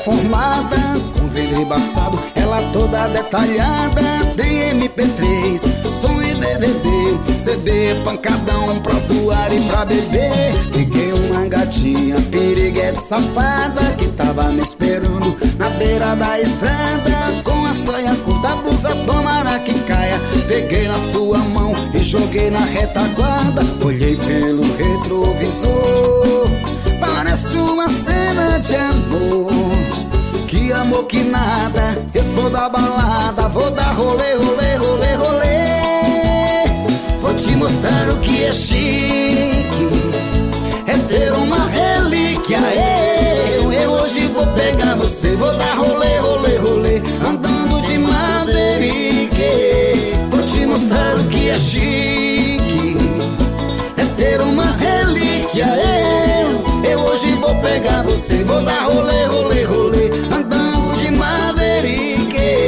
reformada, com vidro embaçado, ela toda detalhada. Tem MP3, som e DVD, CD, pancadão pra zoar e pra beber. Peguei uma gatinha piriguete safada que tava me esperando na beira da estrada, com a saia curta, blusa, tomara que caia. Peguei na sua mão e joguei na retaguarda. Olhei pelo retrovisor, parece uma cena de amor. Que amor que nada, eu sou da balada, vou dar rolê, rolê, rolê, rolê. Vou te mostrar o que é chique, é ter uma relíquia. Eu hoje vou pegar você, vou dar rolê, rolê, rolê, andando de Maverick. Vou te mostrar o que é chique, é ter uma relíquia. Eu hoje vou pegar você, vou dar rolê, rolê, rolê, andando de Maverick.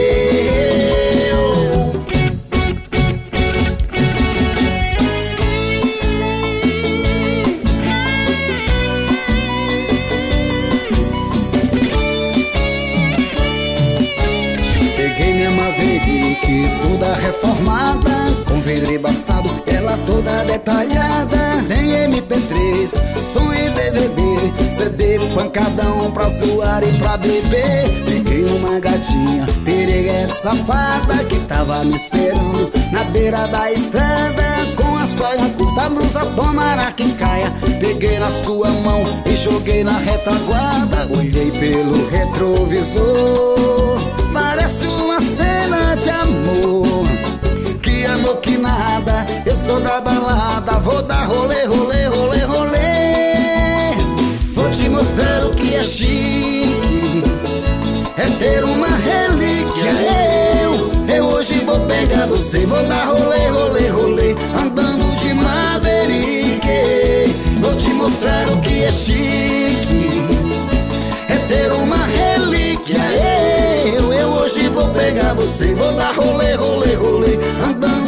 Peguei minha Maverick toda reformada, com vidro embaçado, ela toda detalhada. Tem MP3, som e DVD, CD, pancadão pra zoar e pra beber. Peguei uma gatinha piriguete safada que tava me esperando na beira da estrada, com a saia curta, blusa, tomara que caia. Peguei na sua mão e joguei na retaguarda. Olhei pelo retrovisor, parece uma cena de amor. Que amor que nada, eu sou da balada, vou dar rolê, rolê, rolê, rolê. Vou te mostrar o que é chique, é ter uma relíquia. Eu hoje vou pegar você, vou dar rolê, rolê, rolê, andando de Maverick. Vou te mostrar o que é chique, é ter uma relíquia. Eu hoje vou pegar você, vou dar rolê, rolê, rolê, andando